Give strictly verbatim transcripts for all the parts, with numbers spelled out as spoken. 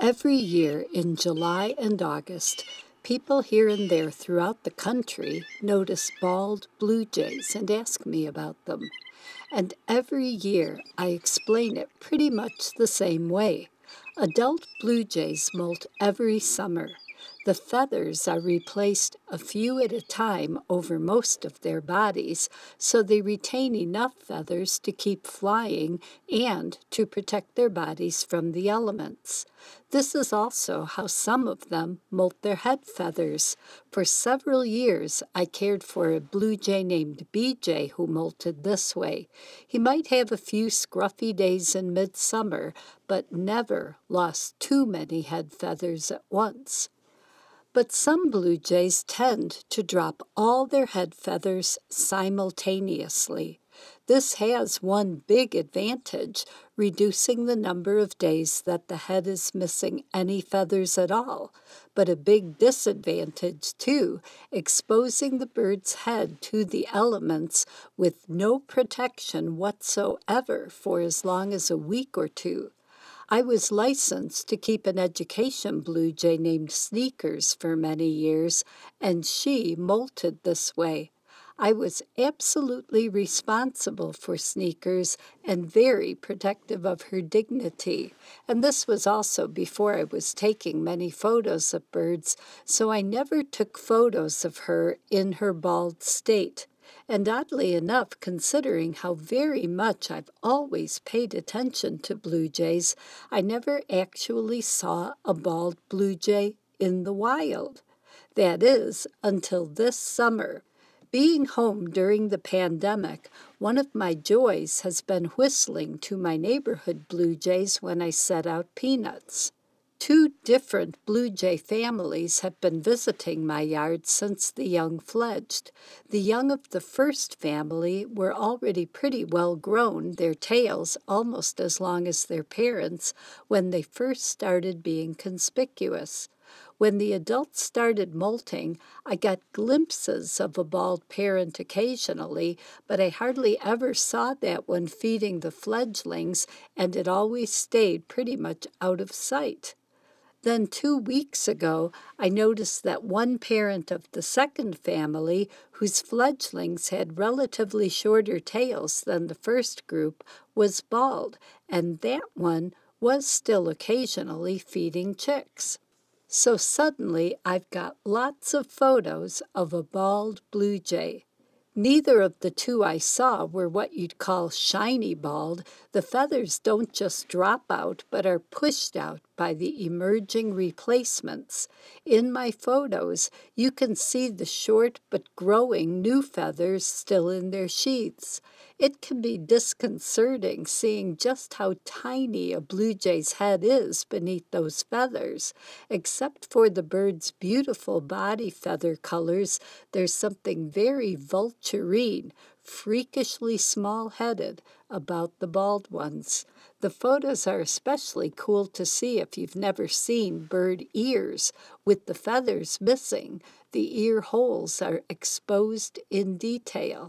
Every year in July and August, people here and there throughout the country notice bald blue jays and ask me about them. And every year I explain it pretty much the same way. Adult blue jays molt every summer. The feathers are replaced a few at a time over most of their bodies, so they retain enough feathers to keep flying and to protect their bodies from the elements. This is also how some of them molt their head feathers. For several years, I cared for a blue jay named B J who molted this way. He might have a few scruffy days in midsummer, but never lost too many head feathers at once. But some blue jays tend to drop all their head feathers simultaneously. This has one big advantage, reducing the number of days that the head is missing any feathers at all, but a big disadvantage too, exposing the bird's head to the elements with no protection whatsoever for as long as a week or two. I was licensed to keep an education blue jay named Sneakers for many years, and she molted this way. I was absolutely responsible for Sneakers and very protective of her dignity. And this was also before I was taking many photos of birds, so I never took photos of her in her bald state. And oddly enough, considering how very much I've always paid attention to blue jays, I never actually saw a bald blue jay in the wild. That is, until this summer. Being home during the pandemic, one of my joys has been whistling to my neighborhood blue jays when I set out peanuts. Two different blue jay families have been visiting my yard since the young fledged. The young of the first family were already pretty well grown, their tails almost as long as their parents', when they first started being conspicuous. When the adults started molting, I got glimpses of a bald parent occasionally, but I hardly ever saw that one feeding the fledglings, and it always stayed pretty much out of sight. Then two weeks ago, I noticed that one parent of the second family, whose fledglings had relatively shorter tails than the first group, was bald, and that one was still occasionally feeding chicks. So suddenly I've got lots of photos of a bald blue jay. Neither of the two I saw were what you'd call shiny bald. The feathers don't just drop out, but are pushed out by the emerging replacements. In my photos, you can see the short but growing new feathers still in their sheaths. It can be disconcerting seeing just how tiny a blue jay's head is beneath those feathers. Except for the bird's beautiful body feather colors, there's something very vulturine, freakishly small-headed about the bald ones. The photos are especially cool to see if you've never seen bird ears. With the feathers missing, the ear holes are exposed in detail.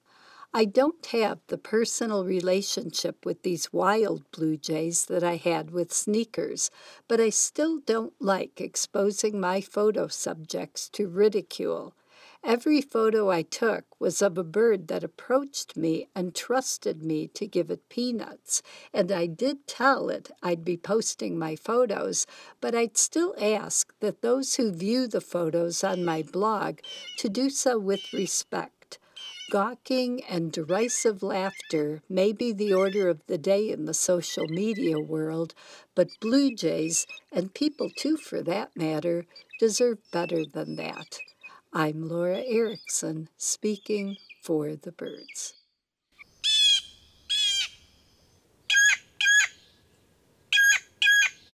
I don't have the personal relationship with these wild blue jays that I had with Sneakers, but I still don't like exposing my photo subjects to ridicule. Every photo I took was of a bird that approached me and trusted me to give it peanuts, and I did tell it I'd be posting my photos, but I'd still ask that those who view the photos on my blog to do so with respect. Gawking and derisive laughter may be the order of the day in the social media world, but blue jays, and people too for that matter, deserve better than that. I'm Laura Erickson, speaking for the birds.